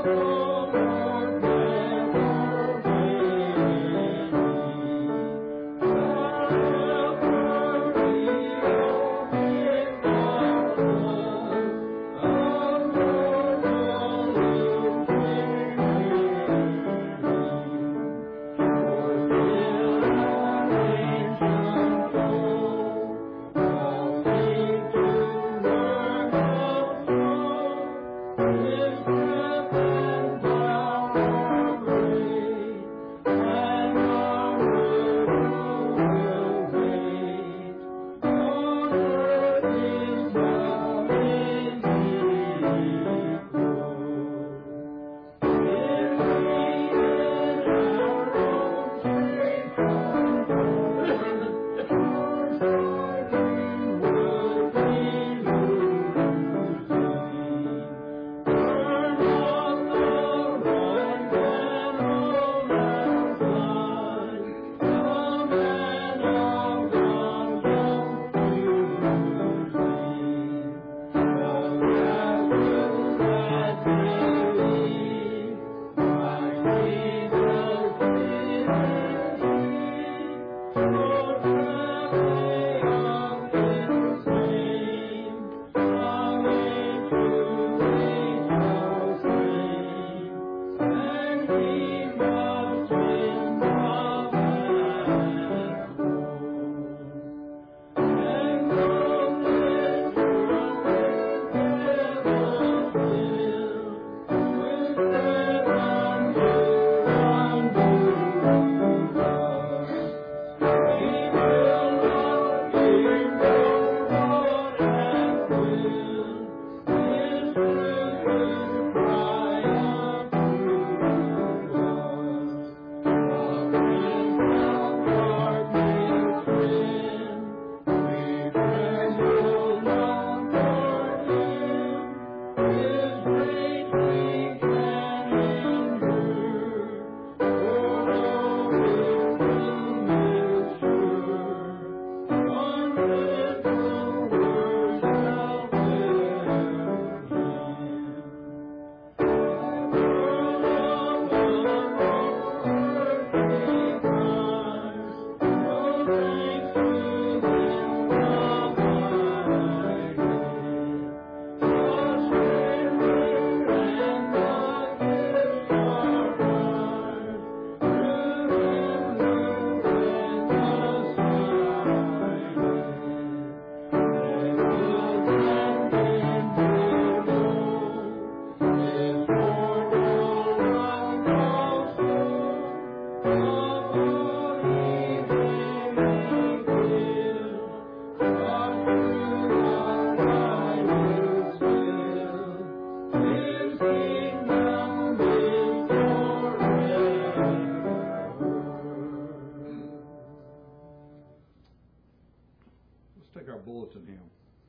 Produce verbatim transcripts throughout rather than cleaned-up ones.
Take our bulletin hymn,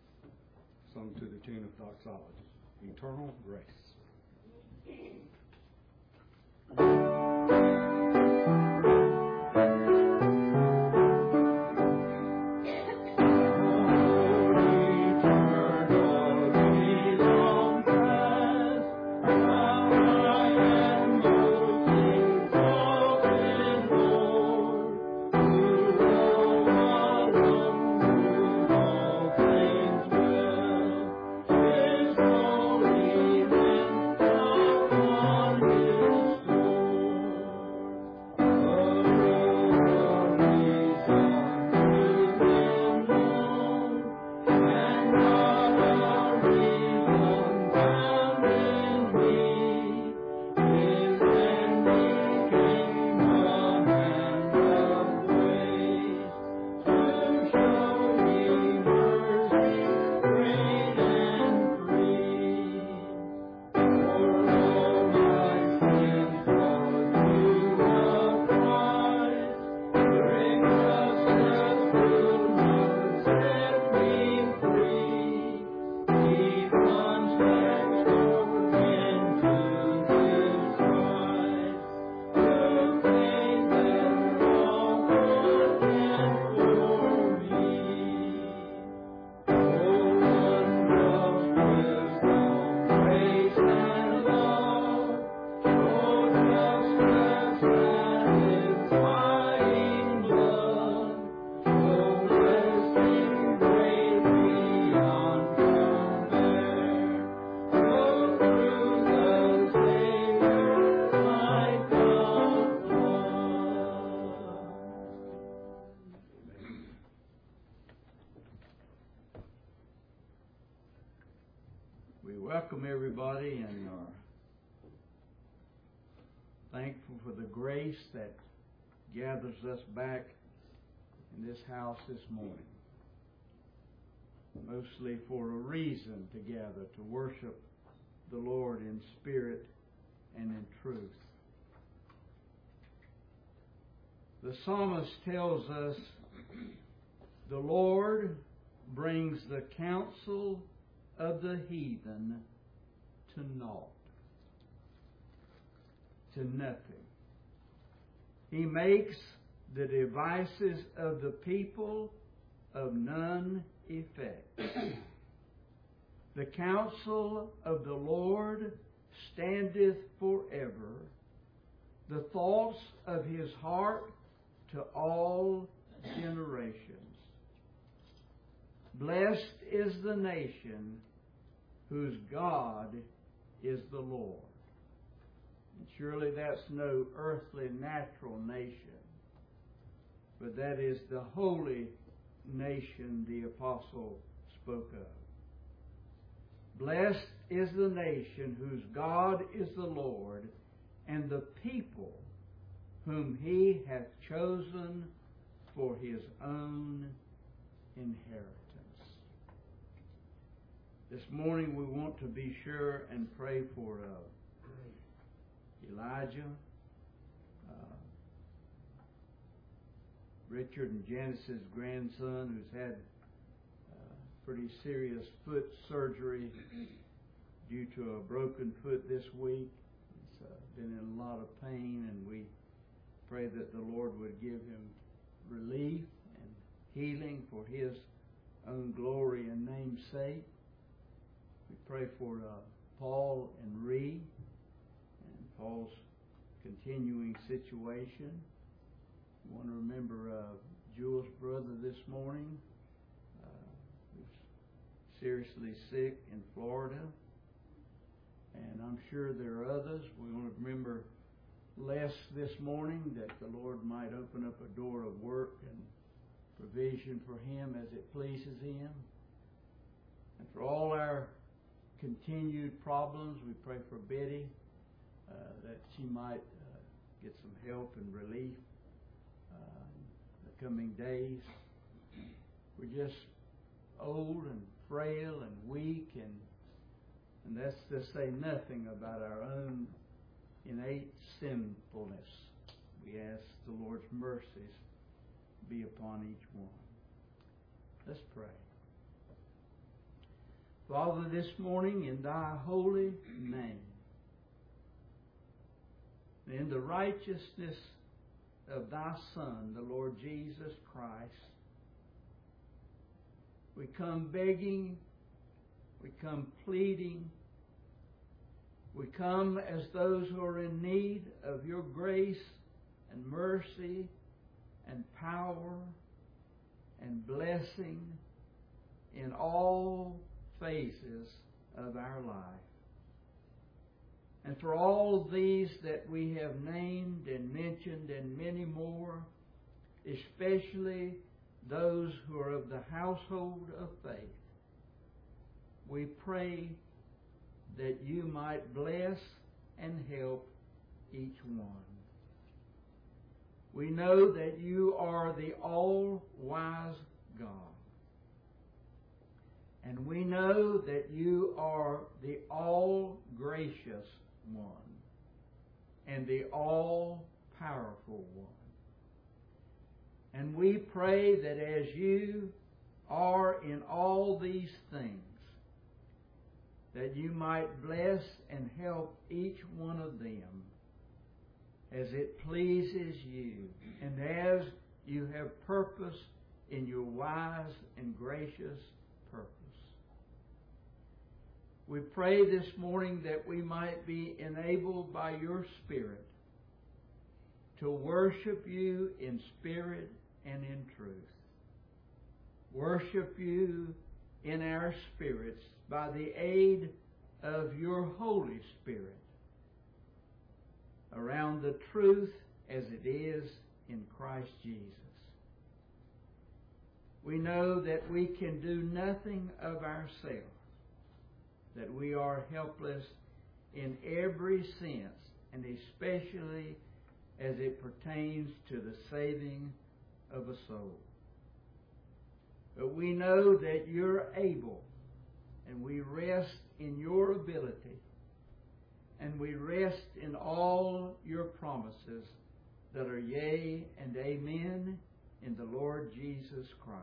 sung to the tune of doxology, Eternal Grace. His holy name. We welcome everybody and are thankful for the grace that gathers us back in this house this morning. Mostly for a reason to gather, to worship the Lord in spirit and in truth. The psalmist tells us, the Lord brings the counsel of the heathen to naught, to nothing. He makes the devices of the people of none effect. The counsel of the Lord standeth forever, the thoughts of his heart to all generations. Blessed is the nation whose God is the Lord. And surely that's no earthly natural nation, but that is the holy nation the apostle spoke of. Blessed is the nation whose God is the Lord, and the people whom he hath chosen for his own inheritance. This morning we want to be sure and pray for uh, Elijah, uh, Richard and Janice's grandson, who's had uh, pretty serious foot surgery due to a broken foot this week. He's uh, been in a lot of pain, and we pray that the Lord would give him relief and healing for his own glory and name's sake. We pray for uh, Paul and Ree and Paul's continuing situation. We want to remember uh, Jewel's brother this morning, uh, who's seriously sick in Florida. And I'm sure there are others. We want to remember Les this morning, that the Lord might open up a door of work and provision for him as it pleases him. And for all our continued problems, we pray for Betty, uh, that she might uh, get some help and relief uh, in the coming days. We're just old and frail and weak, and and that's to say nothing about our own innate sinfulness. We ask the Lord's mercies be upon each one. Let's pray. Father, this morning in thy holy name, in the righteousness of thy Son, the Lord Jesus Christ, we come begging, we come pleading, we come as those who are in need of your grace and mercy and power and blessing in all phases of our life. And for all these that we have named and mentioned and many more, especially those who are of the household of faith, we pray that you might bless and help each one. We know that you are the all-wise God. And we know that you are the all-gracious one and the all-powerful one. And we pray that as you are in all these things, that you might bless and help each one of them as it pleases you and as you have purpose in your wise and gracious purpose. We pray this morning that we might be enabled by your Spirit to worship you in spirit and in truth. Worship you in our spirits by the aid of your Holy Spirit around the truth as it is in Christ Jesus. We know that we can do nothing of ourselves, that we are helpless in every sense, and especially as it pertains to the saving of a soul. But we know that you're able, and we rest in your ability, and we rest in all your promises that are yea and amen in the Lord Jesus Christ.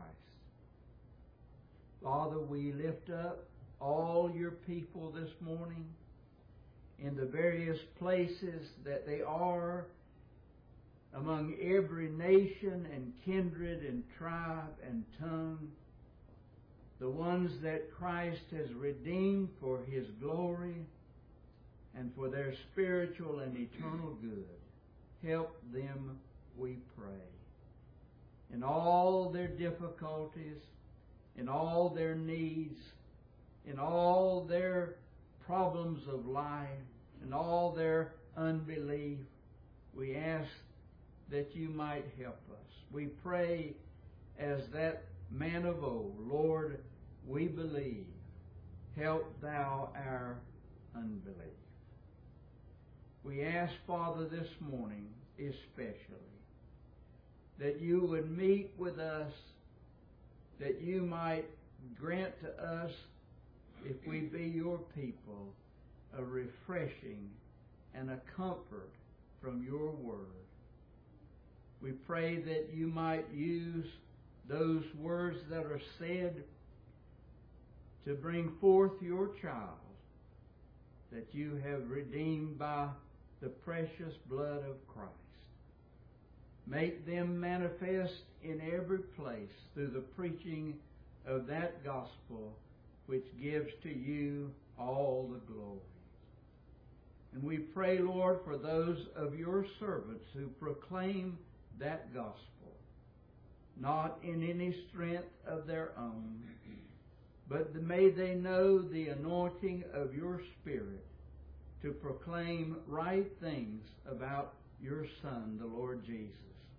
Father, we lift up all your people this morning in the various places that they are, among every nation and kindred and tribe and tongue, the ones that Christ has redeemed for his glory and for their spiritual and eternal good. Help them, we pray. In all their difficulties, in all their needs, in all their problems of life, in all their unbelief, we ask that you might help us. We pray as that man of old, Lord, we believe. Help thou our unbelief. We ask, Father, this morning especially, that you would meet with us, that you might grant to us, if we be your people, a refreshing and a comfort from your word. We pray that you might use those words that are said to bring forth your child that you have redeemed by the precious blood of Christ. Make them manifest in every place through the preaching of that gospel which gives to you all the glory. And we pray, Lord, for those of your servants who proclaim that gospel, not in any strength of their own, but may they know the anointing of your Spirit to proclaim right things about your Son, the Lord Jesus.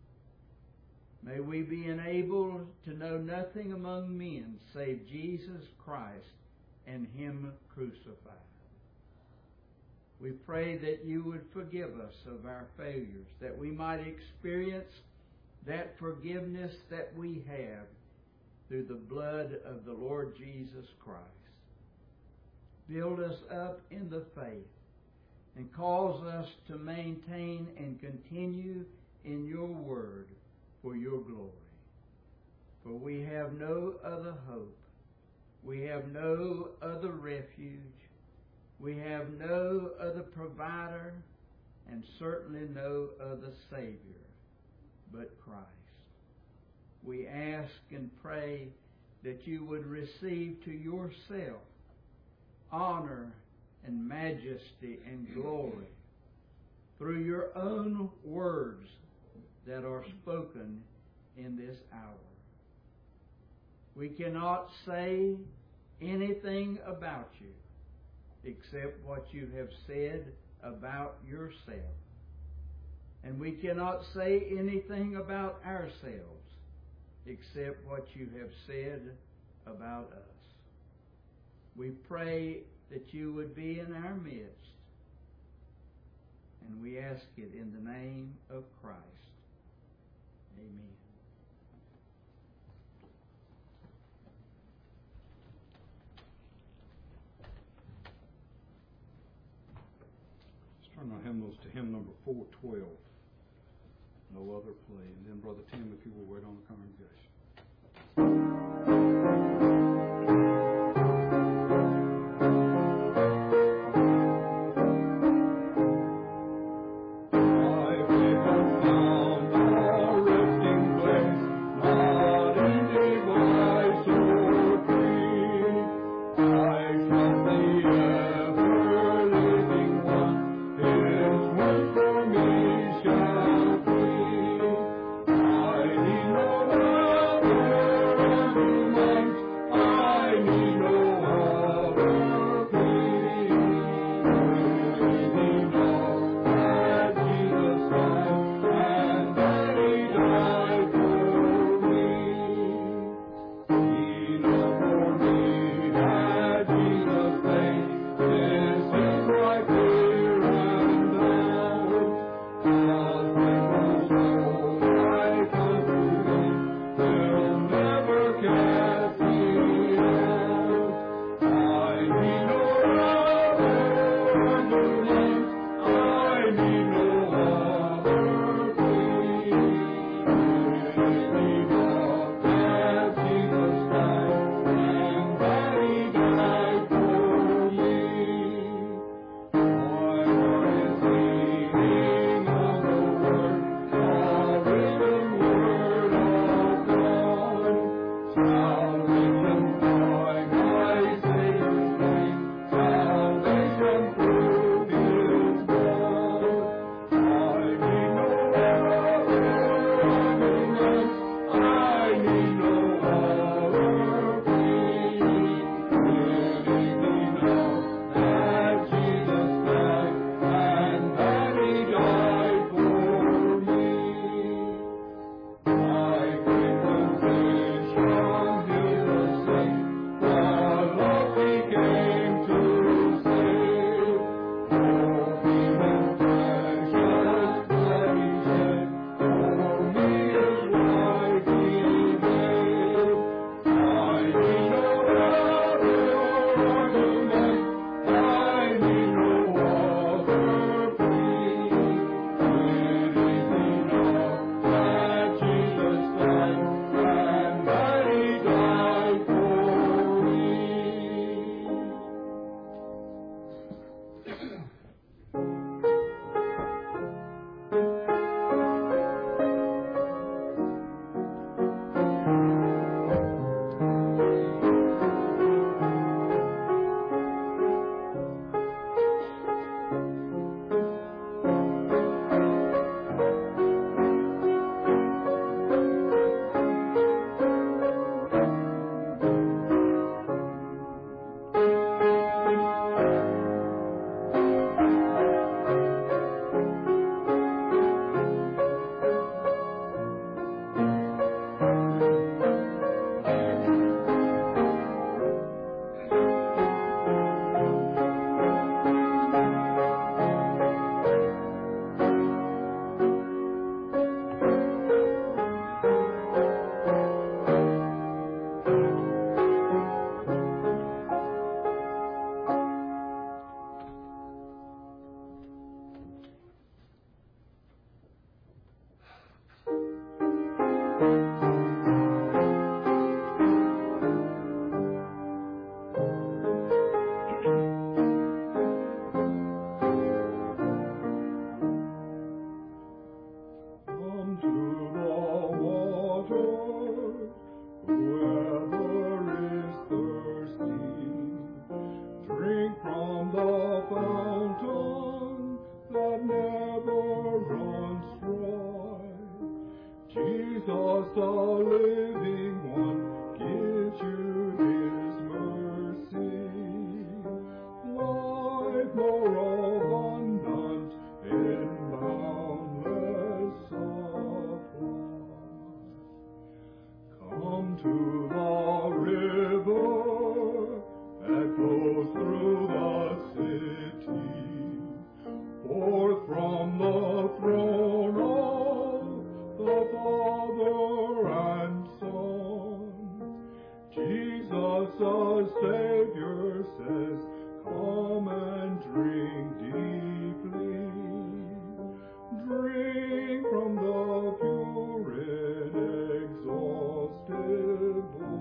May we be enabled to know nothing among men save Jesus Christ and him crucified. We pray that you would forgive us of our failures, that we might experience that forgiveness that we have through the blood of the Lord Jesus Christ. Build us up in the faith and cause us to maintain and continue in your word for your glory. For we have no other hope. We have no other refuge. We have no other provider, and certainly no other Savior but Christ. We ask and pray that you would receive to yourself honor and majesty and glory through your own words that are spoken in this hour. We cannot say anything about you except what you have said about yourself. And we cannot say anything about ourselves except what you have said about us. We pray that you would be in our midst, and we ask it in the name of Christ. Amen. Let's turn our hymnals to hymn number four twelve. No other play. And then Brother Tim, if you will wait on the congregation. Thank you. fountain that never runs dry. Jesus, the living one, gives you His mercy. Life more abundant in boundless supply. Come to the river that flows through the city, forth from the throne of the Father and Son. Jesus the Savior says, come and drink deeply. Drink from the pure inexhaustible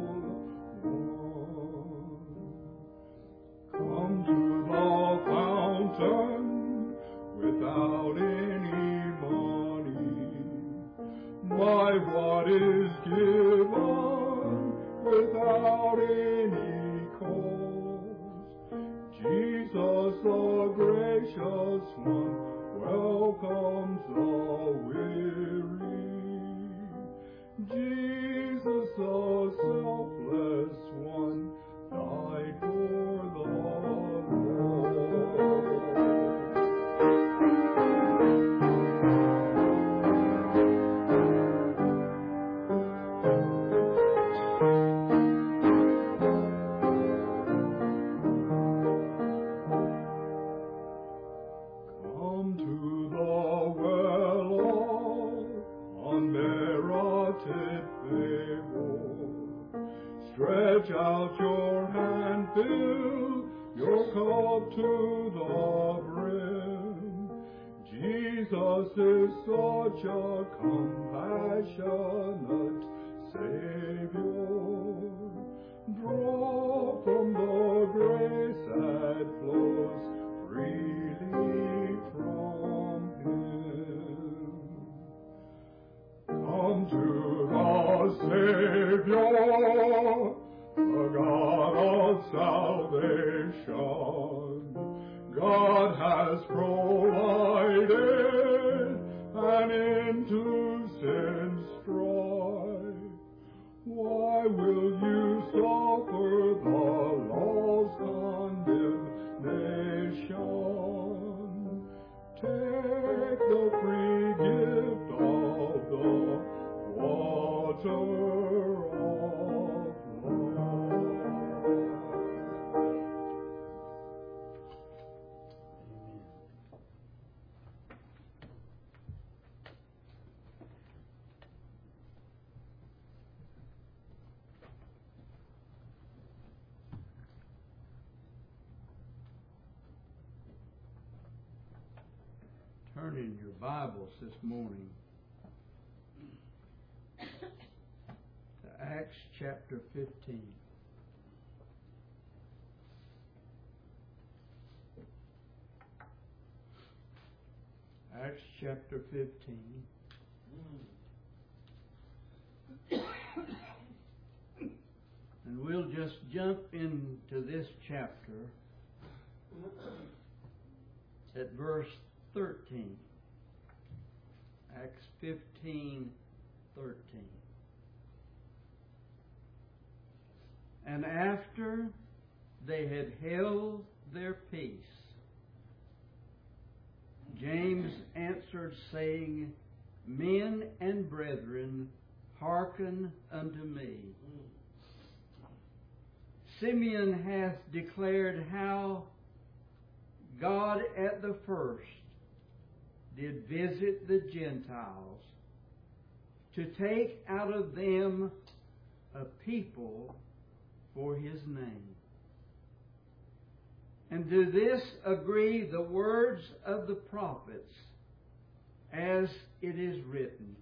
one. Come to the fountain without any money. My what is given without any cause. Jesus the gracious one welcomes the weary. Jesus the selfless one died for the Lord. Come to the well of unmerited favor. Stretch out your hand, fill your cup to the brim. Jesus is such a compassionate Savior. Draw from the grace that flows freely from Him. Come to the Savior, the God of salvation. God has provided an end to sin's strife. Why will you suffer the law's condemnation? Take the free gift of the water of life. Turn in your Bibles this morning to Acts chapter fifteen. Acts chapter fifteen. And we'll just jump into this chapter at verse thirteen. Acts fifteen, thirteen. And after they had held their peace, James answered, saying, Men and brethren, hearken unto me. Simeon hath declared how God at the first did visit the Gentiles to take out of them a people for His name. And to this agree the words of the prophets, as it is written,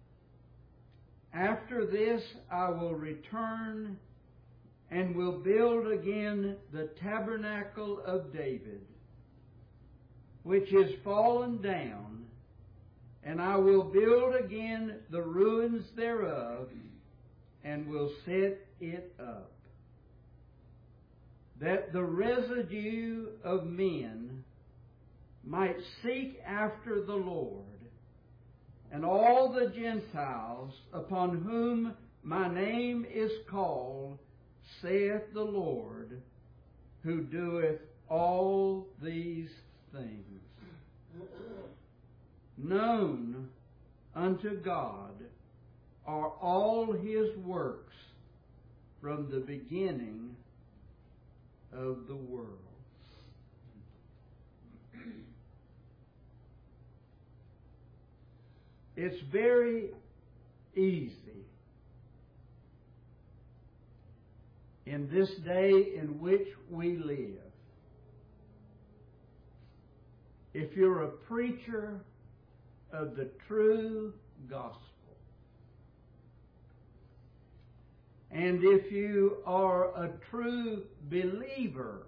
After this I will return and will build again the tabernacle of David, which is fallen down, and I will build again the ruins thereof, and will set it up. that the residue of men might seek after the Lord, and all the Gentiles upon whom my name is called, saith the Lord, who doeth all these things. Known unto God are all His works from the beginning of the world. It's very easy in this day in which we live, if you're a preacher of the true gospel, and if you are a true believer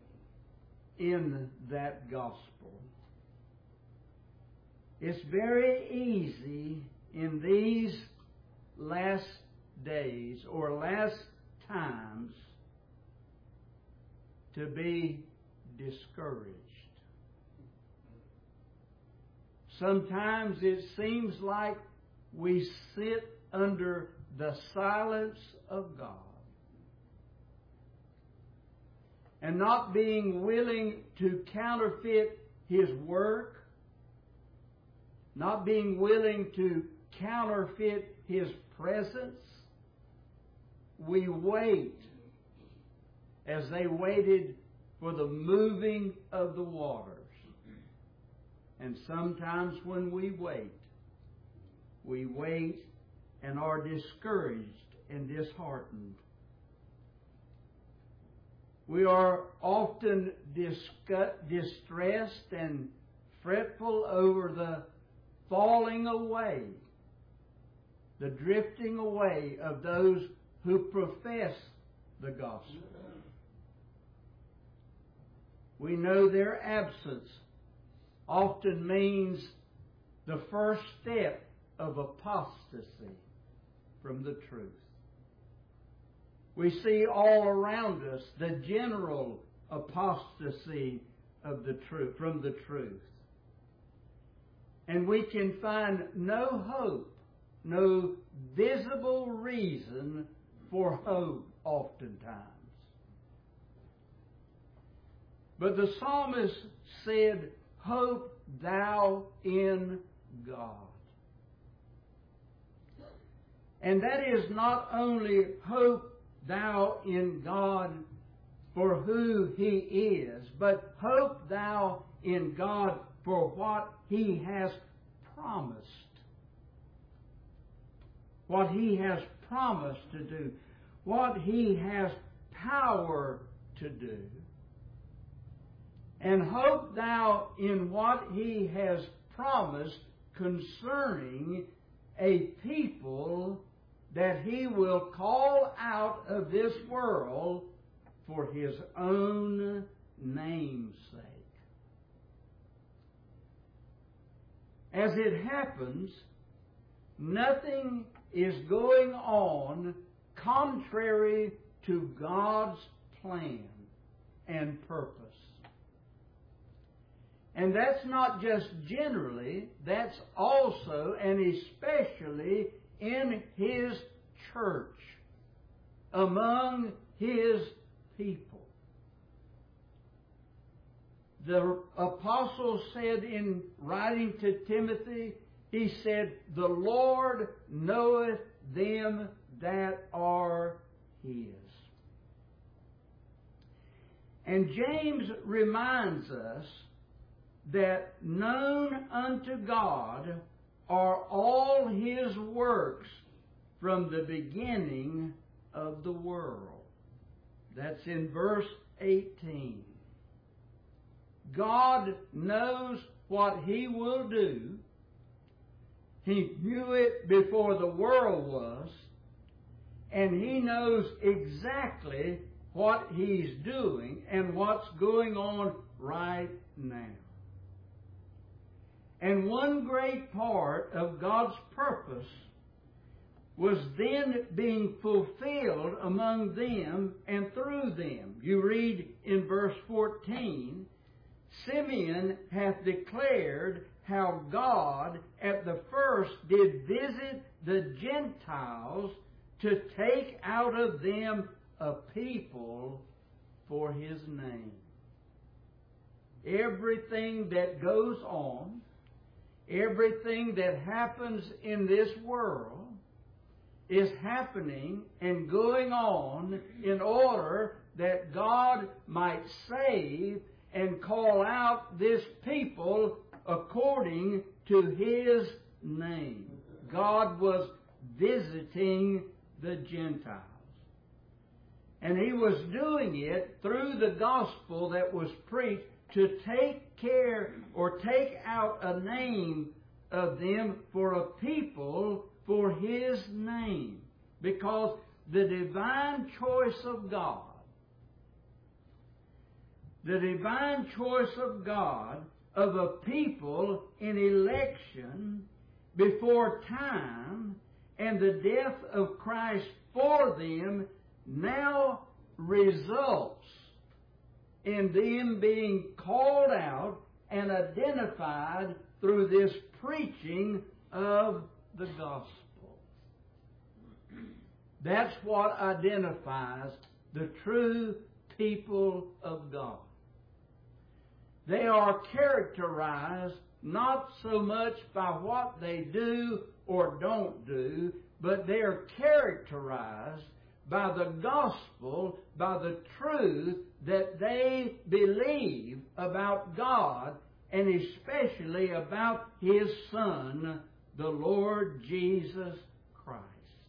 in that gospel, it's very easy in these last days or last times to be discouraged. Sometimes it seems like we sit under the silence of God, and not being willing to counterfeit His work, not being willing to counterfeit His presence, we wait as they waited for the moving of the waters. And sometimes when we wait, we wait and are discouraged and disheartened. We are often disgust, distressed and fretful over the falling away, the drifting away of those who profess the gospel. We know their absence often means the first step of apostasy from the truth. We see all around us the general apostasy of the truth, from the truth. And we can find no hope, no visible reason for hope oftentimes. But the psalmist said, "Hope thou in God." And that is not only hope thou in God for who He is, but hope thou in God for what He has promised. What He has promised to do. What He has power to do. And hope thou in what He has promised concerning a people that He will call out of this world for His own name's sake. As it happens, nothing is going on contrary to God's plan and purpose. And that's not just generally, that's also and especially in His church, among His people. The apostle said in writing to Timothy, he said, "The Lord knoweth them that are His." And James reminds us that known unto God are all His works from the beginning of the world. That's in verse eighteen. God knows what He will do. He knew it before the world was, and He knows exactly what He's doing and what's going on right now. And one great part of God's purpose was then being fulfilled among them and through them. You read in verse fourteen, Simeon hath declared how God at the first did visit the Gentiles to take out of them a people for His name. Everything that goes on, everything that happens in this world is happening and going on in order that God might save and call out this people according to His name. God was visiting the Gentiles. And He was doing it through the gospel that was preached to take care or take out a name of them for a people for His name. Because the divine choice of God, the divine choice of God of a people in election before time and the death of Christ for them now results in them being called out and identified through this preaching of the gospel. That's what identifies the true people of God. They are characterized not so much by what they do or don't do, but they are characterized by the gospel, by the truth that they believe about God and especially about His Son, the Lord Jesus Christ.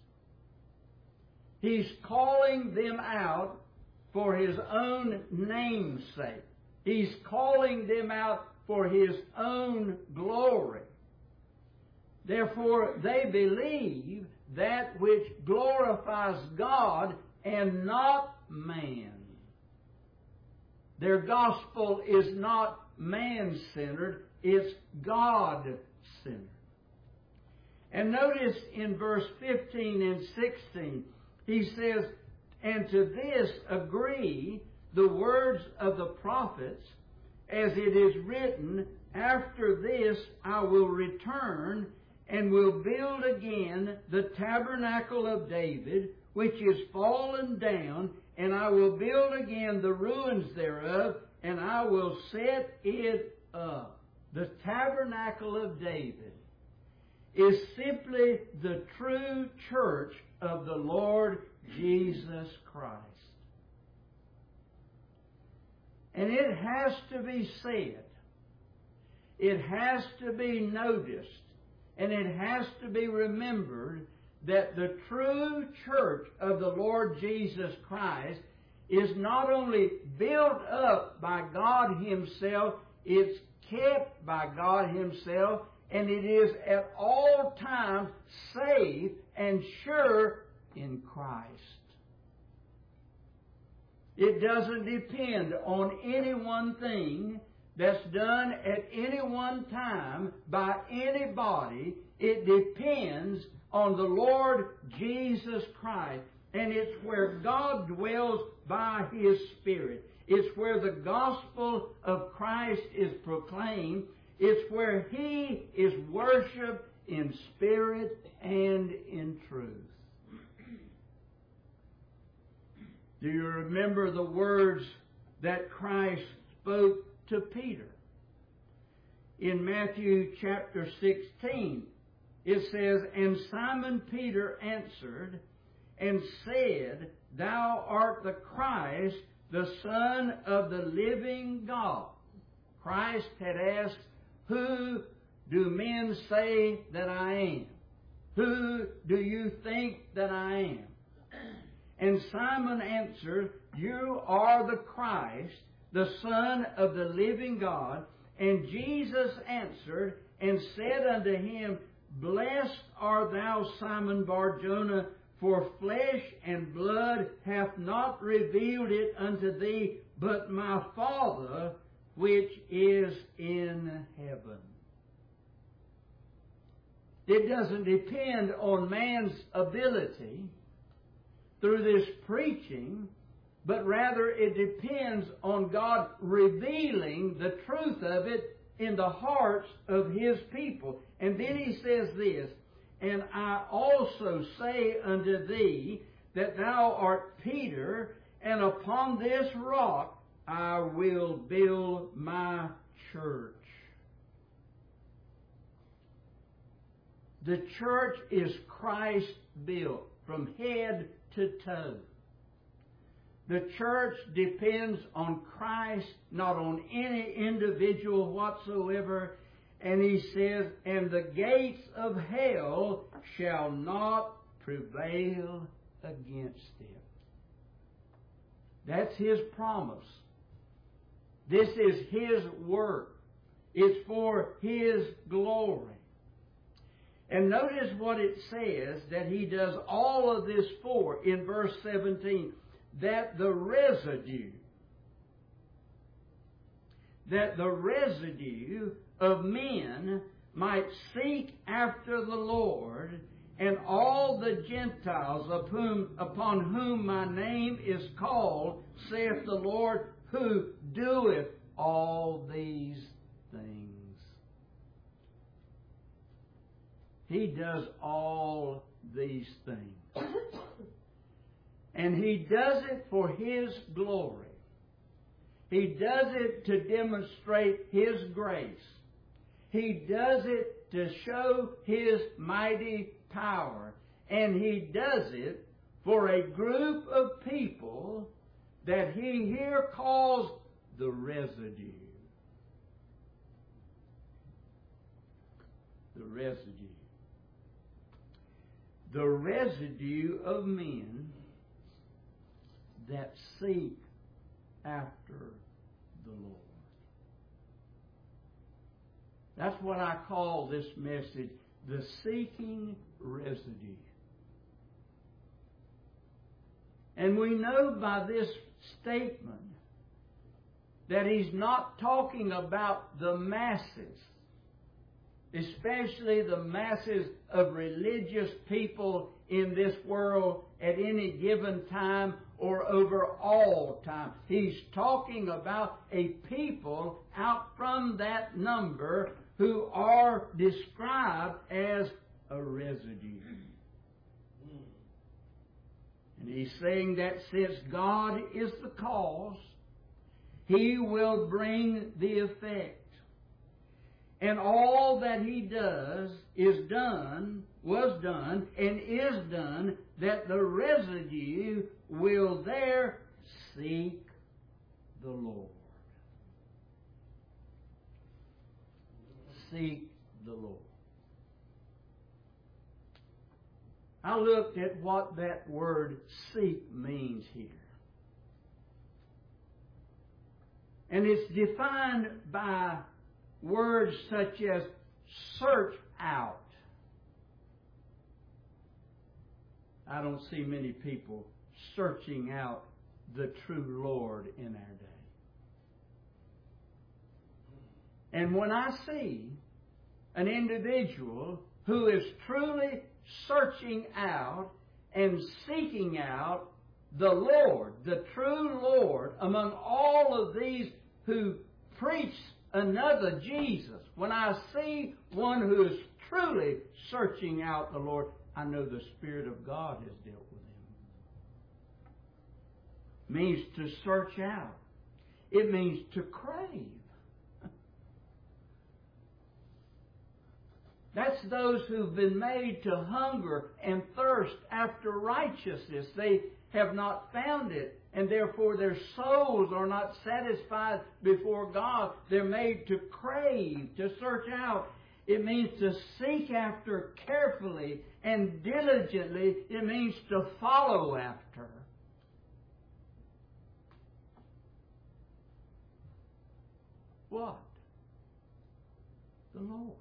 He's calling them out for His own name's sake. He's calling them out for His own glory. Therefore, they believe that which glorifies God and not man. Their gospel is not man-centered, it's God-centered. And notice in verse fifteen and sixteen, he says, "And to this agree the words of the prophets, as it is written, After this I will return, and will build again the tabernacle of David, which is fallen down, and I will build again the ruins thereof, and I will set it up." The tabernacle of David is simply the true church of the Lord Jesus Christ. And it has to be said, it has to be noticed, and it has to be remembered that the true church of the Lord Jesus Christ is not only built up by God Himself, it's kept by God Himself, and it is at all times safe and sure in Christ. It doesn't depend on any one thing that's done at any one time by anybody. It depends on the Lord Jesus Christ. And it's where God dwells by His Spirit. It's where the gospel of Christ is proclaimed. It's where He is worshiped in spirit and in truth. Do you remember the words that Christ spoke to Peter? In Matthew chapter sixteen, it says, "And Simon Peter answered and said, Thou art the Christ, the Son of the living God." Christ had asked, "Who do men say that I am? Who do you think that I am?" And Simon answered, "You are the Christ, the Son of the living God." And Jesus answered and said unto him, "Blessed art thou, Simon Bar-Jonah, for flesh and blood hath not revealed it unto thee, but my Father which is in heaven." It doesn't depend on man's ability through this preaching, but rather it depends on God revealing the truth of it in the hearts of His people. And then He says this, "And I also say unto thee that thou art Peter, and upon this rock I will build my church." The church is Christ built from head to toe. The church depends on Christ, not on any individual whatsoever. And He says, "And the gates of hell shall not prevail against it." That's His promise. This is His work. It's for His glory. And notice what it says that He does all of this for in verse seventeen. That the residue, that the residue of men might seek after the Lord, and all the Gentiles of whom, upon whom my name is called, saith the Lord, who doeth all these things. He does all these things. And He does it for His glory. He does it to demonstrate His grace. He does it to show His mighty power. And He does it for a group of people that He here calls the residue. The residue. The residue of men that seek after the Lord. That's what I call this message, the seeking residue. And we know by this statement that He's not talking about the masses, especially the masses of religious people in this world at any given time or over all time. He's talking about a people out from that number who are described as a residue. And He's saying that since God is the cause, He will bring the effect. And all that He does is done, was done, and is done, that the residue will there seek the Lord. Seek the Lord. I looked at what that word seek means here. And it's defined by words such as search out. I don't see many people searching out the true Lord in our day. And when I see an individual who is truly searching out and seeking out the Lord, the true Lord, among all of these who preach another Jesus, when I see one who is truly searching out the Lord, I know the Spirit of God has dealt with him. It means to search out. It means to crave. That's those who've been made to hunger and thirst after righteousness. They have not found it, and therefore their souls are not satisfied before God. They're made to crave, to search out. It means to seek after carefully and diligently. It means to follow after. What? The Lord.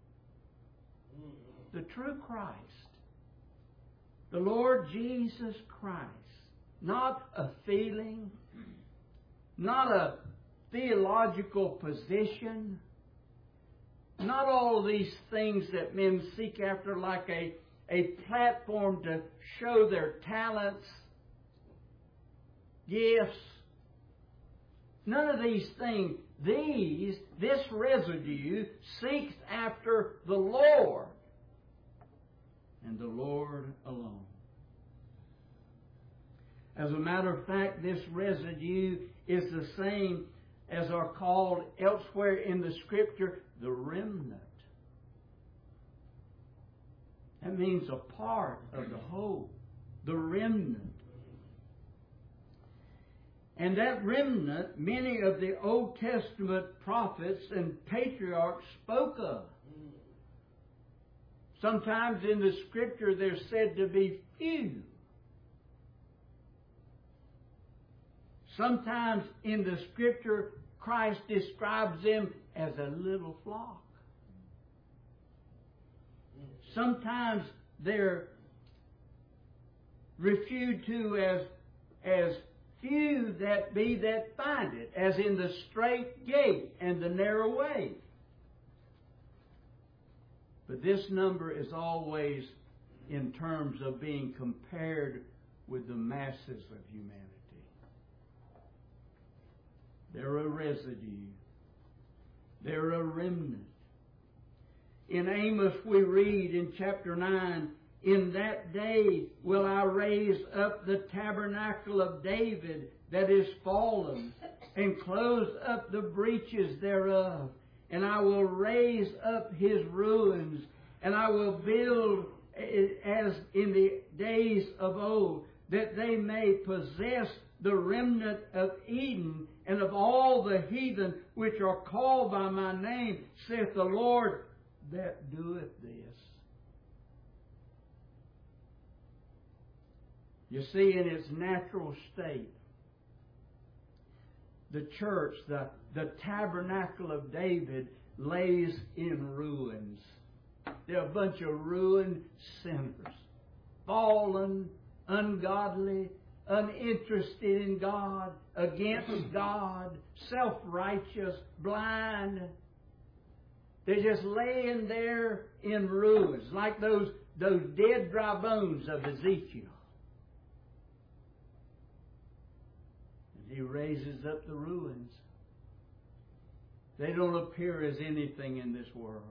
The true Christ. The Lord Jesus Christ. Not a feeling, not a theological position, not all of these things that men seek after, like a, a platform to show their talents, gifts. None of these things. These, this residue seeks after the Lord, and the Lord alone. As a matter of fact, this residue is the same as are called elsewhere in the Scripture, the remnant. That means a part of the whole, the remnant. And that remnant, many of the Old Testament prophets and patriarchs spoke of. Sometimes in the Scripture they're said to be few. Sometimes in the Scripture Christ describes them as a little flock. Sometimes they're referred to as, as few that be that find it, as in the strait gate and the narrow way. But this number is always in terms of being compared with the masses of humanity. They're a residue. They're a remnant. In Amos we read in chapter nine, "In that day will I raise up the tabernacle of David that is fallen, and close up the breaches thereof. And I will raise up his ruins, and I will build as in the days of old, that they may possess the remnant of Eden, and of all the heathen which are called by my name, saith the Lord that doeth this." You see, in its natural state, the church, the, the tabernacle of David, lays in ruins. They're a bunch of ruined sinners, fallen, ungodly, uninterested in God, against God, self-righteous, blind. They're just laying there in ruins, like those, those dead dry bones of Ezekiel. And He raises up the ruins. They don't appear as anything in this world.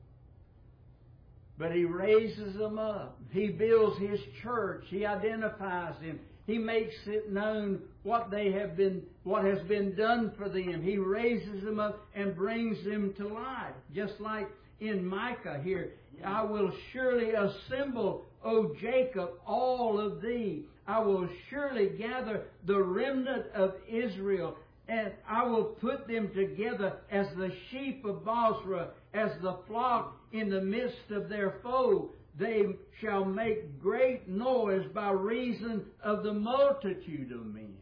But He raises them up. He builds His church. He identifies them. He makes it known what they have been, what has been done for them. He raises them up and brings them to life. Just like in Micah here, "I will surely assemble, O Jacob, all of thee. I will surely gather the remnant of Israel, and I will put them together as the sheep of Bozrah, as the flock in the midst of their fold. They shall make great noise by reason of the multitude of men."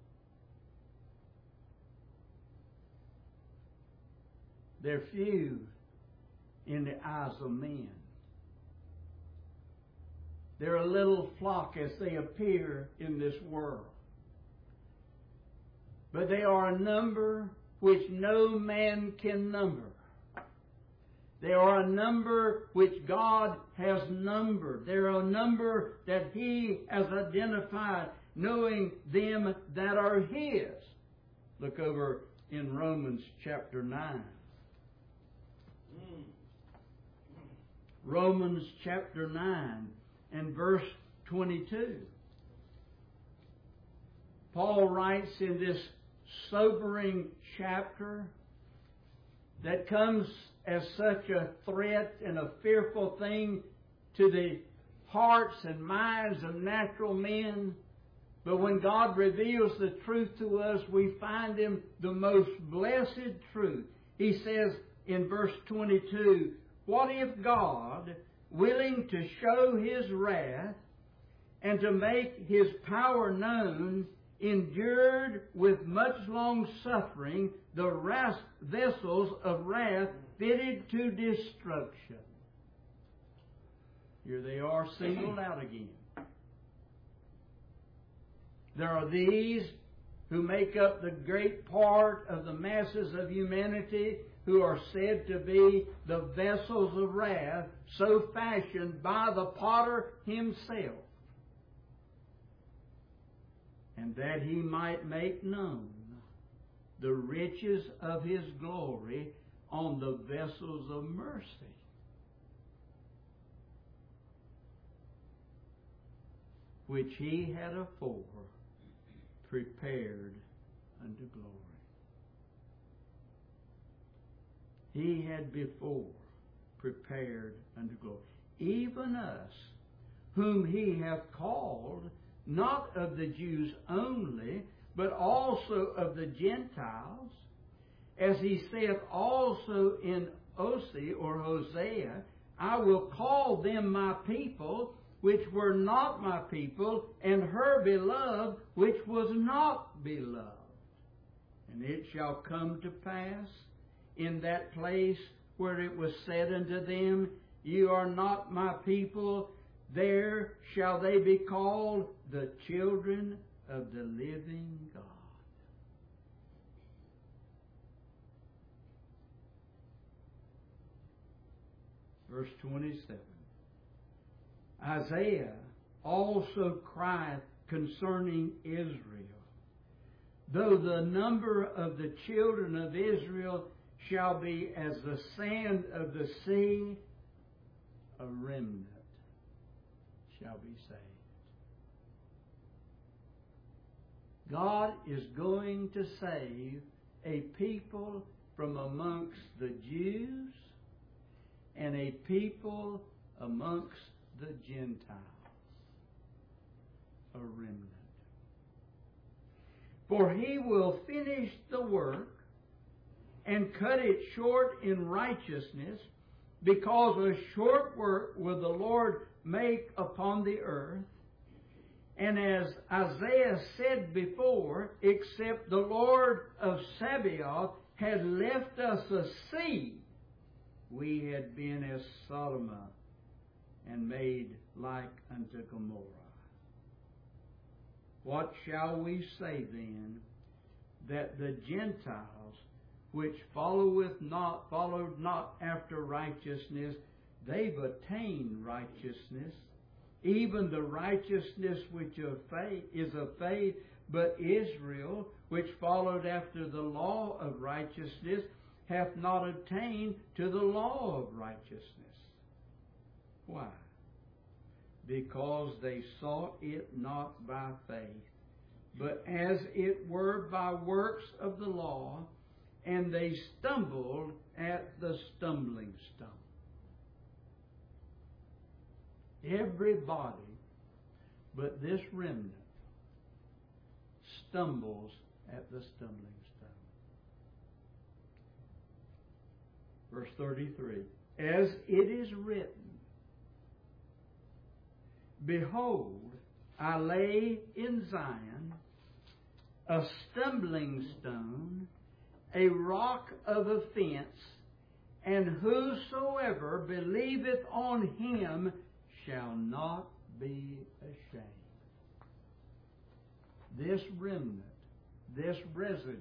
They're few in the eyes of men. They're a little flock as they appear in this world. But they are a number which no man can number. They are a number which God has numbered. They are a number that He has identified, knowing them that are His. Look over in Romans chapter nine. Romans chapter nine and verse twenty-two. Paul writes in this sobering chapter that comes as such a threat and a fearful thing to the hearts and minds of natural men. But when God reveals the truth to us, we find Him the most blessed truth. He says in verse twenty-two, "What if God, willing to show His wrath and to make His power known, endured with much long suffering the wrath vessels of wrath fitted to destruction." Here they are singled out again. There are these who make up the great part of the masses of humanity, who are said to be the vessels of wrath, so fashioned by the potter himself, and that he might make known the riches of his glory on the vessels of mercy, which he had afore prepared unto glory. He had before prepared unto glory. Even us, whom he hath called, not of the Jews only, but also of the Gentiles, as he saith also in Osee or Hosea, I will call them my people, which were not my people, and her beloved, which was not beloved. And it shall come to pass in that place where it was said unto them, You are not my people, there shall they be called the children of the living God. Verse twenty-seven. Isaiah also crieth concerning Israel, though the number of the children of Israel shall be as the sand of the sea, a remnant shall be saved. God is going to save a people from amongst the Jews and a people amongst the Gentiles, a remnant. For he will finish the work and cut it short in righteousness, because a short work will the Lord make upon the earth. And as Isaiah said before, except the Lord of Sabaoth had left us a seed, we had been as Sodom and made like unto Gomorrah. What shall we say then? That the Gentiles, which followeth not, followed not after righteousness, they've attained righteousness, even the righteousness which of faith is of faith. But Israel, which followed after the law of righteousness, hath not attained to the law of righteousness. Why? Because they sought it not by faith, but as it were by works of the law, and they stumbled at the stumbling stone. Everybody but this remnant stumbles at the stumbling stone. Verse thirty-three. As it is written, Behold, I lay in Zion a stumbling stone, a rock of offense, and whosoever believeth on him shall not be ashamed. This remnant, this residue,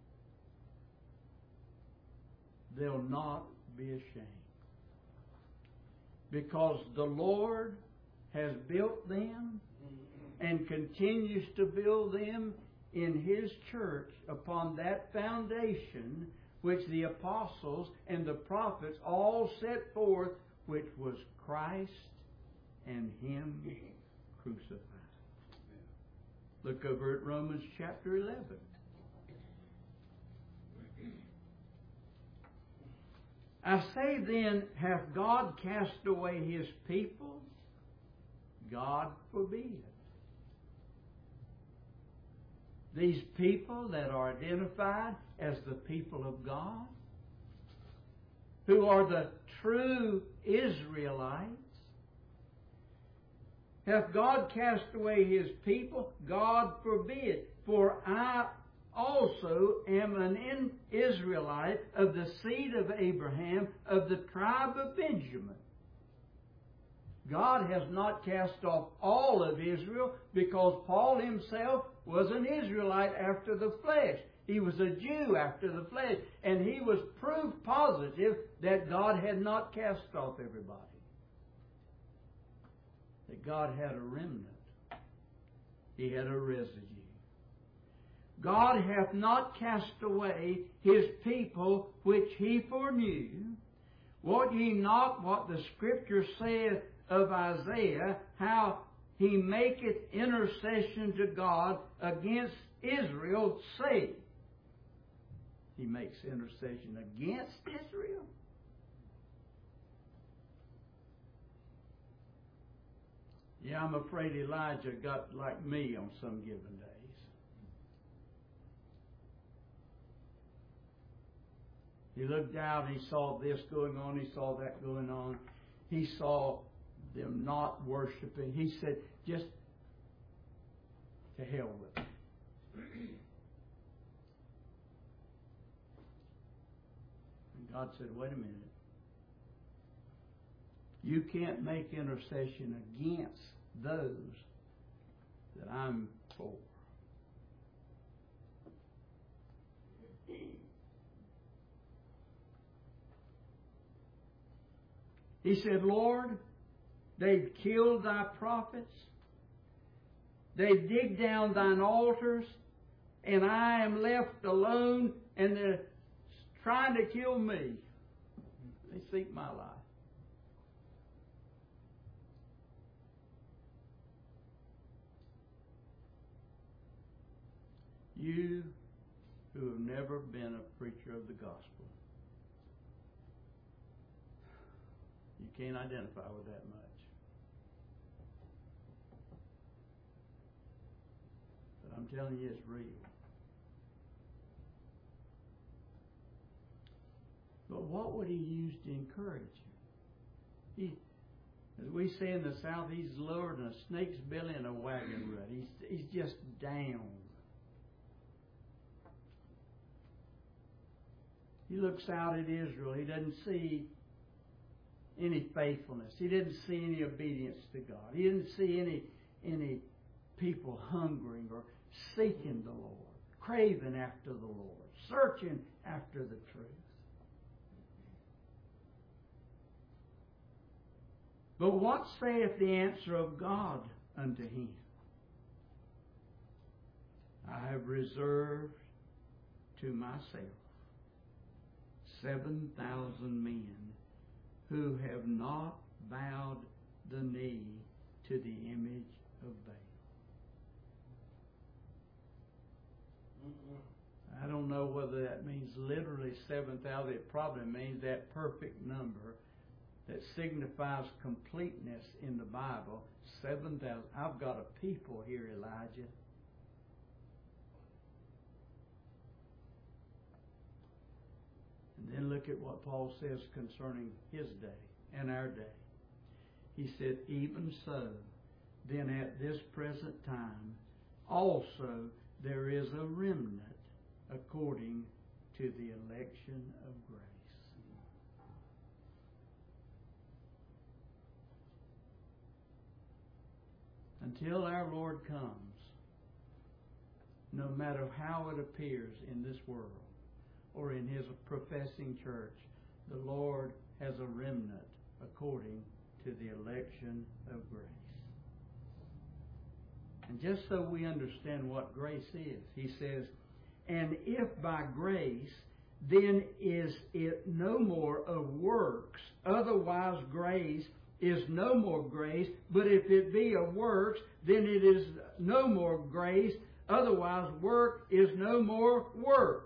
they'll not be ashamed. Because the Lord has built them and continues to build them in His church upon that foundation which the apostles and the prophets all set forth, which was Christ and Him crucified. Look over at Romans chapter eleven. I say then, hath God cast away His people? God forbid. These people that are identified as the people of God, who are the true Israelites, hath God cast away His people? God forbid. For I also am an Israelite of the seed of Abraham, of the tribe of Benjamin. God has not cast off all of Israel, because Paul himself was an Israelite after the flesh. He was a Jew after the flesh. And he was proof positive that God had not cast off everybody. That God had a remnant. He had a residue. God hath not cast away His people which He foreknew. Wot ye not what the Scripture saith of Isaiah, how he maketh intercession to God against Israel, saying. He makes intercession against Israel. Yeah, I'm afraid Elijah got like me on some given days. He looked out and he saw this going on, he saw that going on. He saw them not worshiping. He said, just to hell with them. And God said, wait a minute. You can't make intercession against those that I'm for. He said, Lord, they've killed thy prophets. They've digged down thine altars. And I am left alone, and they're trying to kill me. They seek my life. You who have never been a preacher of the gospel, you can't identify with that much. But I'm telling you, it's real. But what would he use to encourage you? He, as we say in the South, he's lower than a snake's belly in a wagon rut. He's, he's just down. He looks out at Israel. He doesn't see any faithfulness. He didn't see any obedience to God. He didn't see any, any people hungering or seeking the Lord, craving after the Lord, searching after the truth. But what saith the answer of God unto him? I have reserved to myself seven thousand men who have not bowed the knee to the image of Baal. I don't know whether that means literally seven thousand. It probably means that perfect number that signifies completeness in the Bible, seven thousand. I've got a people here, Elijah. And then look at what Paul says concerning his day and our day. He said, even so, then at this present time, also there is a remnant according to the election of grace. Until our Lord comes, no matter how it appears in this world or in His professing church, the Lord has a remnant according to the election of grace. And just so we understand what grace is, he says, and if by grace, then is it no more of works, otherwise grace is no more grace, but if it be of works, then it is no more grace, otherwise work is no more work.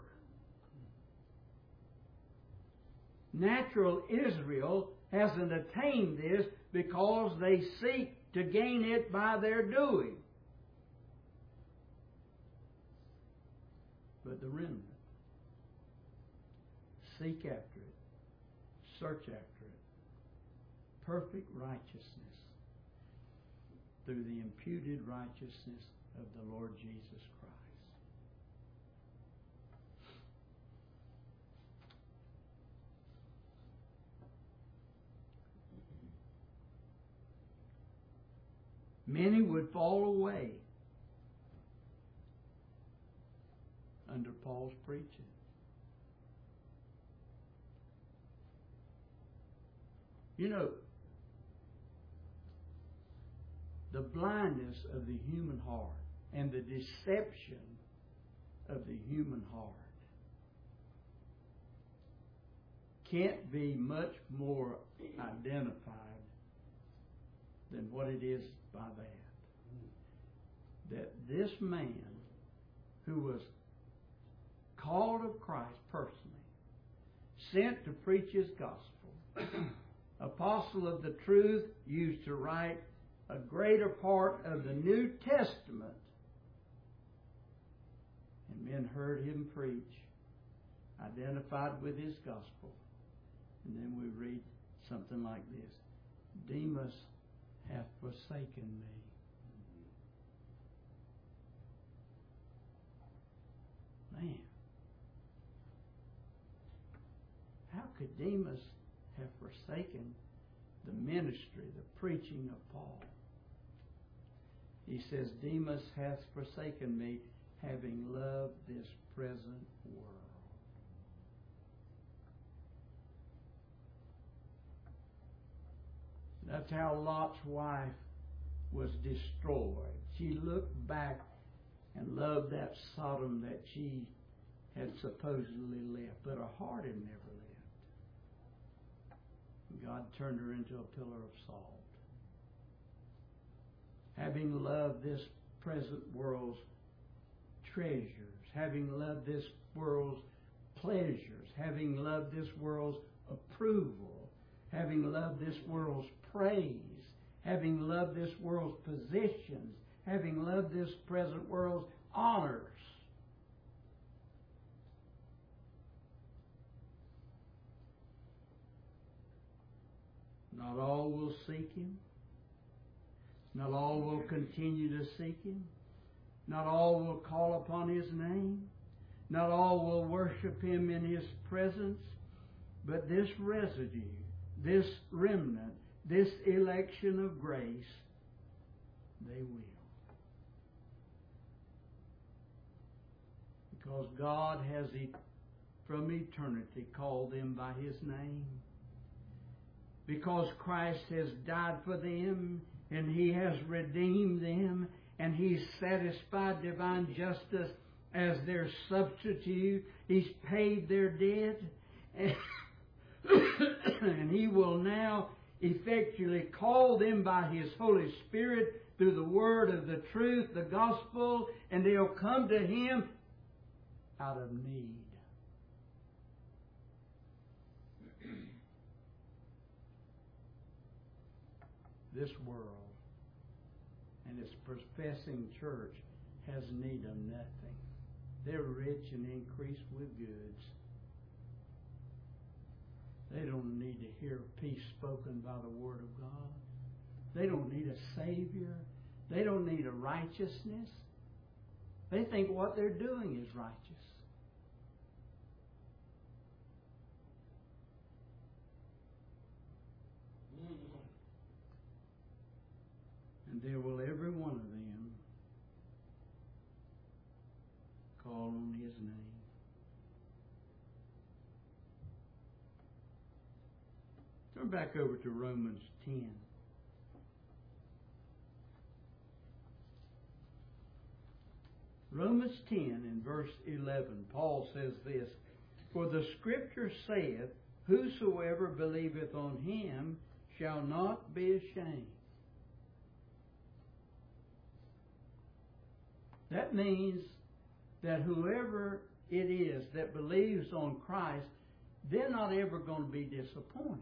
Natural Israel hasn't attained this because they seek to gain it by their doing. But the remnant seek after it, search after it, perfect righteousness through the imputed righteousness of the Lord Jesus Christ. Many would fall away under Paul's preaching. You know, the blindness of the human heart and the deception of the human heart can't be much more identified than what it is by that. That this man who was called of Christ personally, sent to preach His gospel, apostle of the truth, used to write a greater part of the New Testament, and men heard him preach, identified with his gospel. And then we read something like this: Demas hath forsaken me. Man, how could Demas have forsaken the ministry, the preaching of Paul? He says, Demas hath forsaken me, having loved this present world. That's how Lot's wife was destroyed. She looked back and loved that Sodom that she had supposedly left, but her heart had never left. God turned her into a pillar of salt. Having loved this present world's treasures, having loved this world's pleasures, having loved this world's approval, having loved this world's praise, having loved this world's positions, having loved this present world's honors. Not all will seek Him. Not all will continue to seek Him. Not all will call upon His name. Not all will worship Him in His presence. But this residue, this remnant, this election of grace, they will. Because God has, from eternity, called them by His name. Because Christ has died for them, and He has redeemed them, and He's satisfied divine justice as their substitute. He's paid their debt, and, and He will now effectually call them by His Holy Spirit through the word of the truth, the gospel, and they'll come to Him out of need. This world and its professing church has need of nothing. They're rich and increased with goods. They don't need to hear peace spoken by the Word of God. They don't need a Savior. They don't need a righteousness. They think what they're doing is righteous. And there will every one of them call on His name. Turn back over to Romans ten. Romans ten and verse eleven, Paul says this: For the Scripture saith, Whosoever believeth on Him shall not be ashamed. That means that whoever it is that believes on Christ, they're not ever going to be disappointed.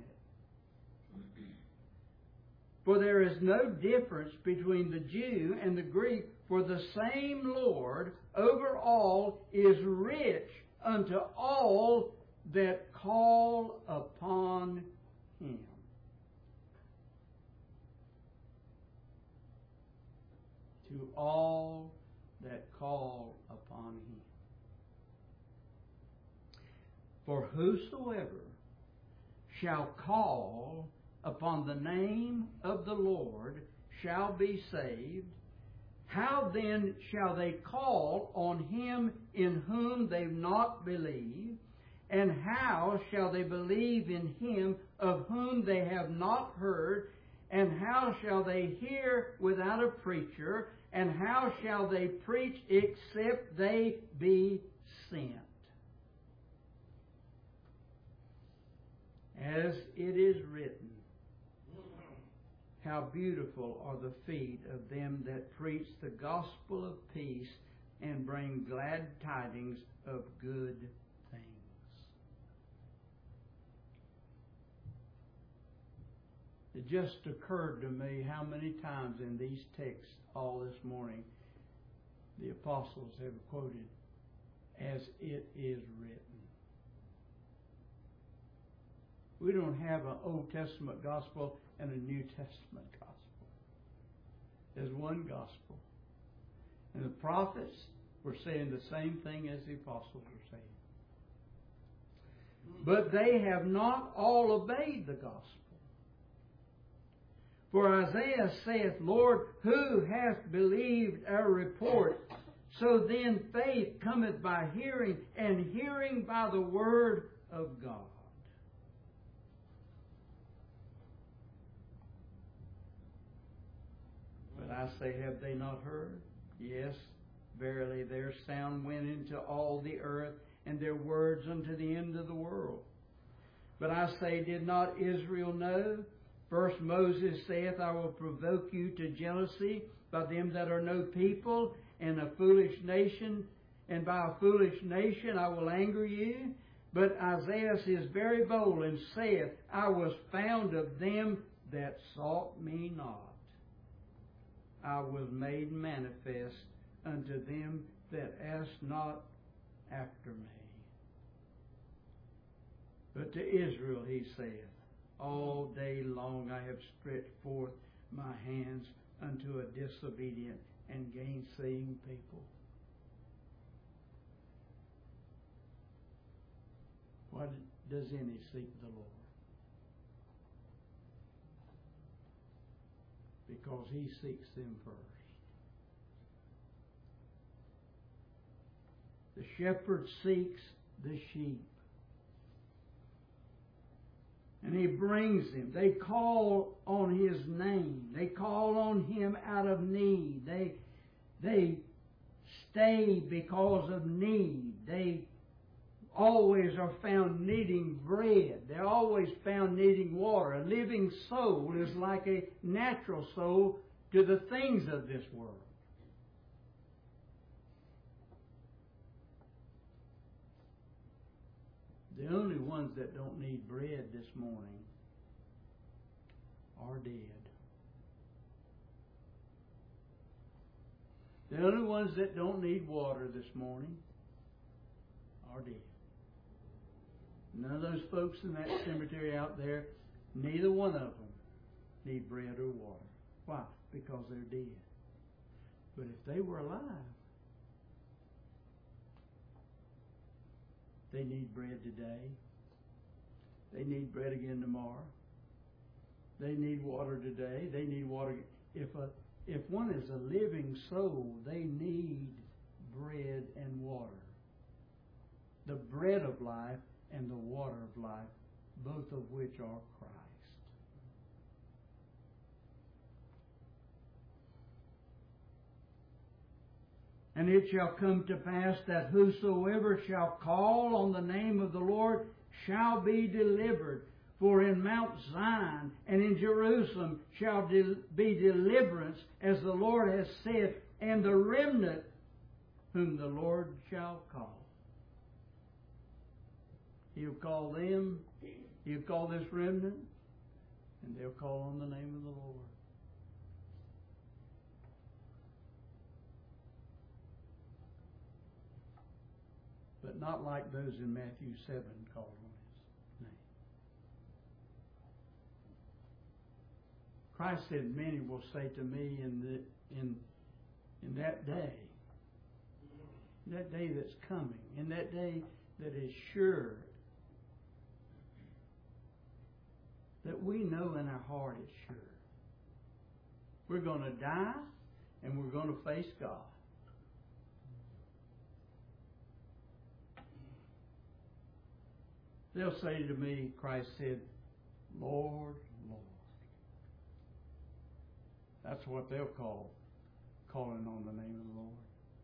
For there is no difference between the Jew and the Greek, for the same Lord over all is rich unto all that call upon Him. To all that call upon Him. For whosoever shall call upon the name of the Lord shall be saved. How then shall they call on Him in whom they've not believed? And how shall they believe in him of whom they have not heard? And how shall they hear without a preacher? And how shall they preach except they be sent? As it is written, how beautiful are the feet of them that preach the gospel of peace and bring glad tidings of good things. It just occurred to me how many times in these texts all this morning the apostles have quoted, as it is written. We don't have an Old Testament gospel and a New Testament gospel. There's one gospel. And the prophets were saying the same thing as the apostles were saying. But they have not all obeyed the gospel. For Isaiah saith, Lord, who hath believed our report? So then faith cometh by hearing, and hearing by the word of God. But I say, have they not heard? Yes, verily their sound went into all the earth, and their words unto the end of the world. But I say, did not Israel know? First Moses saith, I will provoke you to jealousy by them that are no people, and a foolish nation, and by a foolish nation I will anger you. But Isaiah is very bold, and saith, I was found of them that sought me not. I was made manifest unto them that asked not after me. But to Israel he saith, all day long I have stretched forth my hands unto a disobedient and gainsaying people. Why does any seek the Lord? Because he seeks them first. The shepherd seeks the sheep. And he brings them. They call on his name. They call on him out of need. They, they stay because of need. They always are found needing bread. They're always found needing water. A living soul is like a natural soul to the things of this world. The only ones that don't need bread this morning are dead. The only ones that don't need water this morning are dead. None of those folks in that cemetery out there, neither one of them need bread or water. Why? Because they're dead. But if they were alive, they need bread today. They need bread again tomorrow. They need water today. They need water. If a if one is a living soul, they need bread and water. The bread of life and the water of life, both of which are Christ. And it shall come to pass that whosoever shall call on the name of the Lord shall be delivered. For in Mount Zion and in Jerusalem shall de- be deliverance, as the Lord has said, and the remnant whom the Lord shall call. He'll call them, he'll call this remnant, and they'll call on the name of the Lord. But not like those in Matthew seven called on his name. Christ said, many will say to me in the in in that day, that day that's coming, in that day that is sure, that we know in our heart it's sure. We're going to die and we're going to face God. They'll say to me, Christ said, Lord, Lord. That's what they'll call calling on the name of the Lord.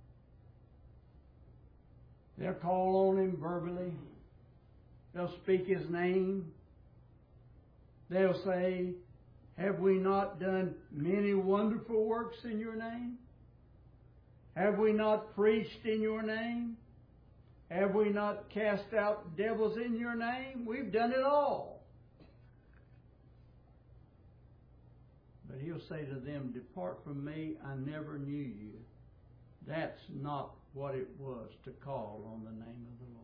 They'll call on Him verbally. They'll speak His name. They'll say, have we not done many wonderful works in your name? Have we not preached in your name? Have we not cast out devils in your name? We've done it all. But He'll say to them, depart from me, I never knew you. That's not what it was to call on the name of the Lord.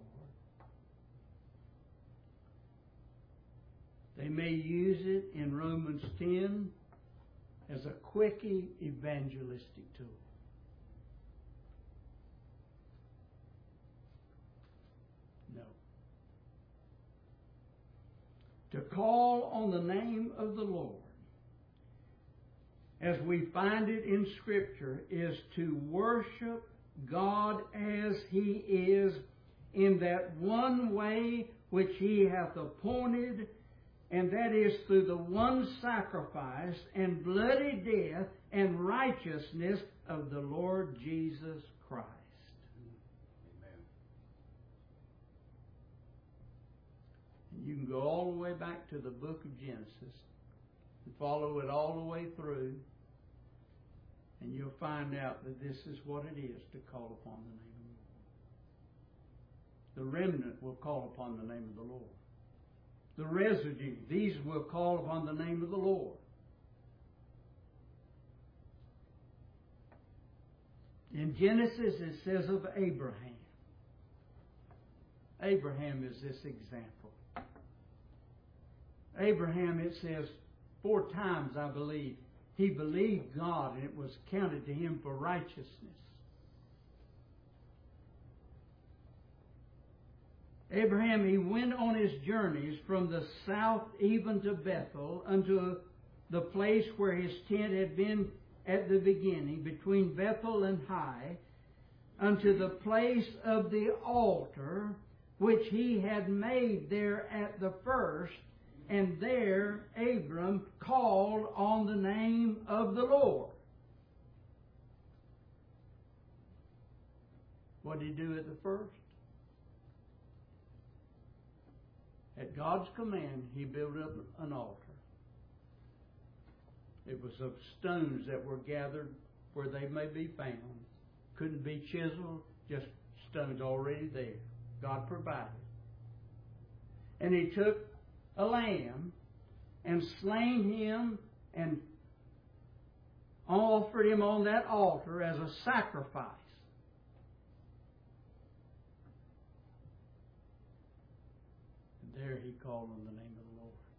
They may use it in Romans ten as a quickie evangelistic tool. No. To call on the name of the Lord, as we find it in Scripture, is to worship God as He is in that one way which He hath appointed, and that is through the one sacrifice and bloody death and righteousness of the Lord Jesus Christ. Amen. And you can go all the way back to the book of Genesis and follow it all the way through, and you'll find out that this is what it is to call upon the name of the Lord. The remnant will call upon the name of the Lord. The residue, these will call upon the name of the Lord. In Genesis it says of Abraham. Abraham is this example. Abraham, it says four times, I believe, he believed God and it was counted to him for righteousness. Abraham, he went on his journeys from the south even to Bethel, unto the place where his tent had been at the beginning, between Bethel and Hai, unto the place of the altar, which he had made there at the first, and there Abram called on the name of the Lord. What did he do at the first? At God's command, he built up an altar. It was of stones that were gathered where they may be found. Couldn't be chiseled, just stones already there. God provided. And he took a lamb and slain him and offered him on that altar as a sacrifice. There he called on the name of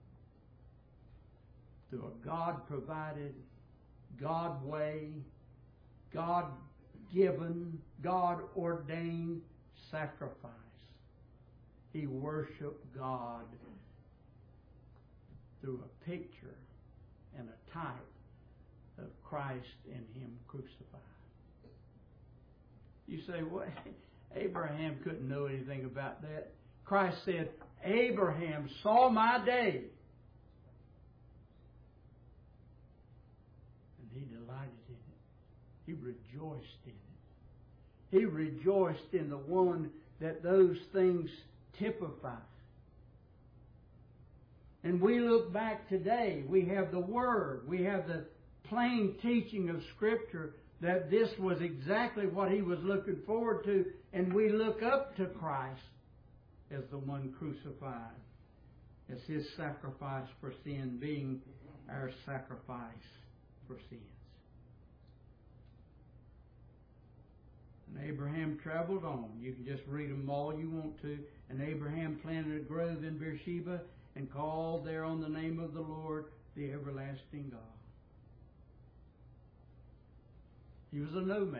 the Lord. Through a God-provided, God-way, God-given, God-ordained sacrifice, he worshiped God through a picture and a type of Christ and Him crucified. You say, well, Abraham couldn't know anything about that. Christ said, Abraham saw my day. And he delighted in it. He rejoiced in it. He rejoiced in the one that those things typify. And we look back today, we have the Word, we have the plain teaching of Scripture that this was exactly what he was looking forward to, and we look up to Christ as the one crucified, as His sacrifice for sin being our sacrifice for sins. And Abraham traveled on. You can just read them all you want to. And Abraham planted a grove in Beersheba and called there on the name of the Lord, the everlasting God. He was a nomad.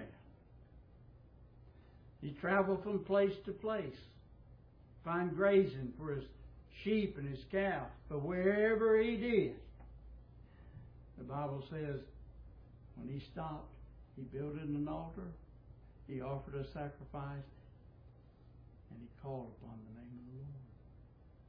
He traveled from place to place, find grazing for his sheep and his cow. But wherever he did, the Bible says, when he stopped, he built an altar, he offered a sacrifice, and he called upon the name of the Lord.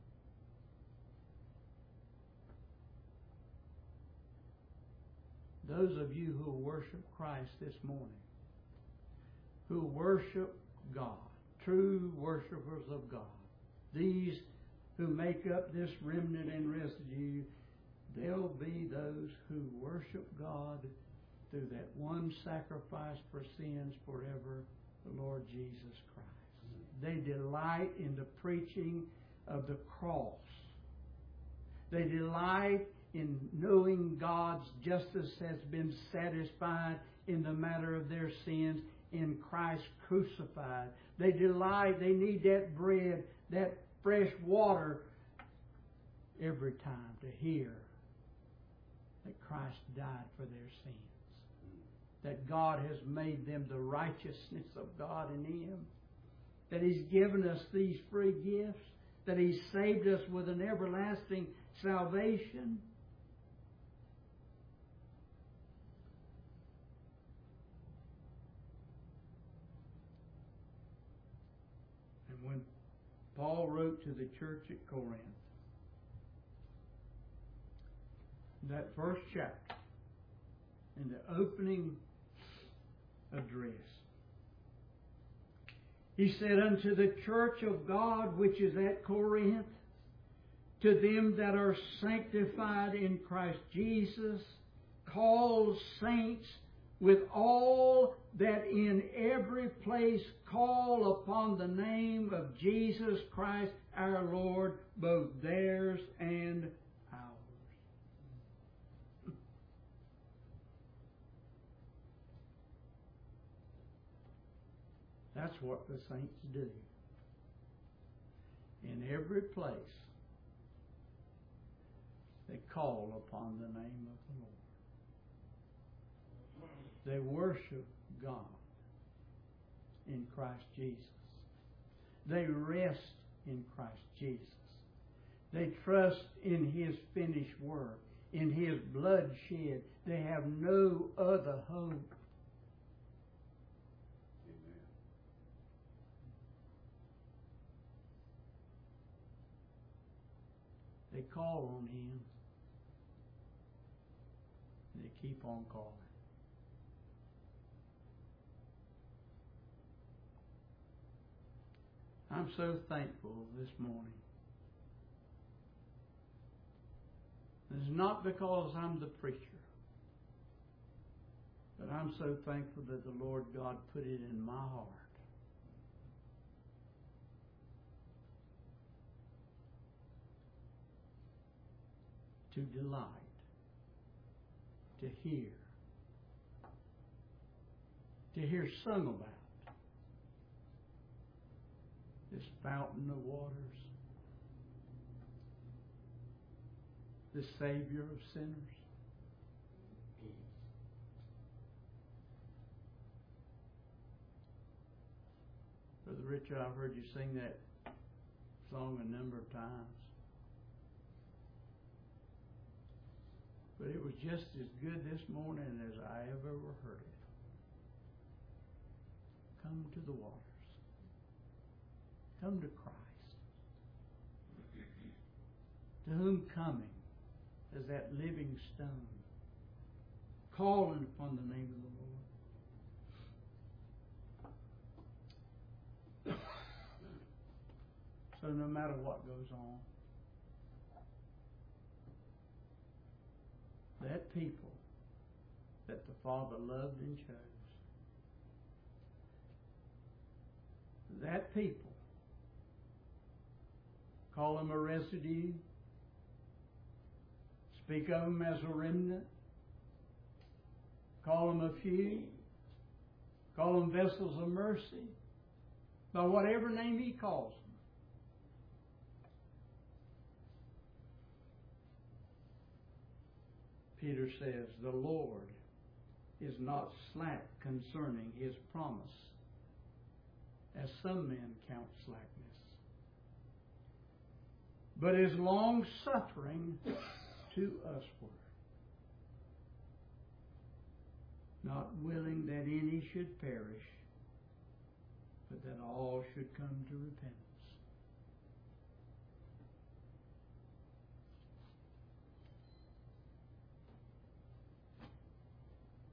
those of you who worship Christ this morning, who worship God, true worshipers of God, these who make up this remnant and residue, they'll be those who worship God through that one sacrifice for sins forever, the Lord Jesus Christ. They delight in the preaching of the cross. They delight in knowing God's justice has been satisfied in the matter of their sins in Christ crucified. They delight, they need that bread, that fresh water every time to hear that Christ died for their sins, that God has made them the righteousness of God in Him, that He's given us these free gifts, that He's saved us with an everlasting salvation. And when Paul wrote to the church at Corinth, that first chapter, in the opening address, he said, "Unto the church of God which is at Corinth, to them that are sanctified in Christ Jesus, called saints, with all that in every place call upon the name of Jesus Christ our Lord, both theirs and ours." That's what the saints do. In every place, they call upon the name of the Lord. They worship God in Christ Jesus. They rest in Christ Jesus. They trust in His finished work, in His blood shed. They have no other hope. They call on Him, and they keep on calling. I'm so thankful this morning. It's not because I'm the preacher, but I'm so thankful that the Lord God put it in my heart to delight, to hear, to hear sung about this fountain of waters, the Savior of sinners. Brother Richard, I've heard you sing that song a number of times. But it was just as good this morning as I have ever heard it. Come to the waters. Come to Christ. To whom coming as that living stone, calling upon the name of the Lord. So no matter what goes on, that people that the Father loved and chose, that people, call them a residue, speak of them as a remnant, call them a few, call them vessels of mercy, by whatever name He calls them. Peter says, the Lord is not slack concerning His promise, as some men count slackness, but is long-suffering to usward, not willing that any should perish, but that all should come to repentance.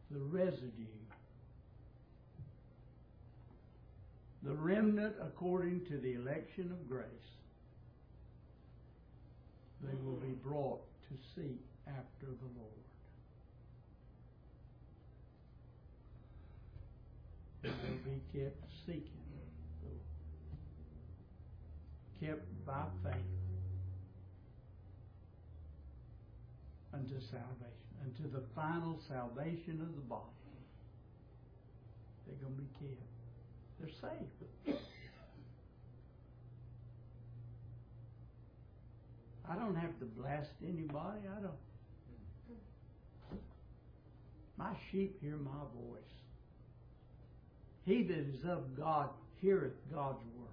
the residue, the remnant according to the election of grace, they will be brought to seek after the Lord. They will be kept seeking, kept by faith unto salvation, unto the final salvation of the body. They're going to be kept. They're saved. I don't have to blast anybody. I don't. My sheep hear my voice. He that is of God heareth God's word.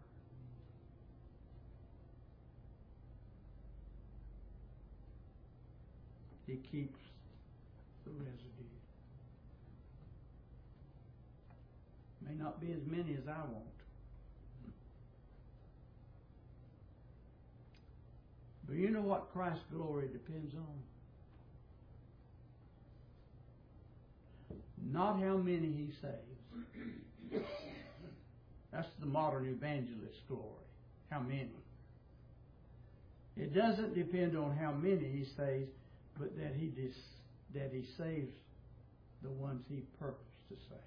He keeps the residue. May not be as many as I want. But you know what Christ's glory depends on? Not how many He saves. That's the modern evangelist glory. How many? It doesn't depend on how many He saves, but that He dis, that He saves the ones He purposed to save.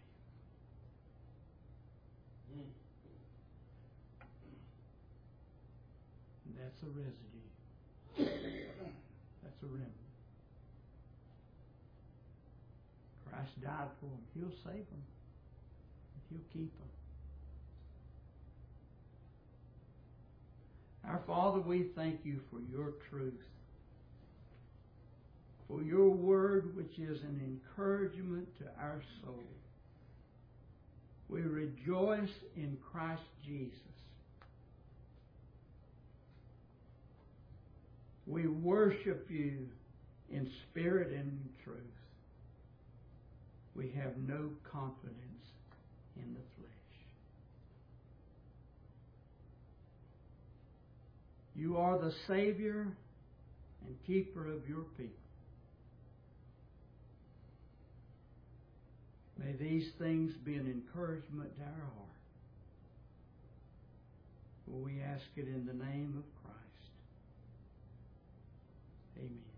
And that's a residue. That's a remnant. Christ died for them. He'll save them. He'll keep them. Our Father, we thank You for Your truth, for Your word, which is an encouragement to our soul. We rejoice in Christ Jesus. We worship You in spirit and in truth. We have no confidence in the flesh. You are the Savior and keeper of Your people. May these things be an encouragement to our heart. For we ask it in the name of Christ. Amen.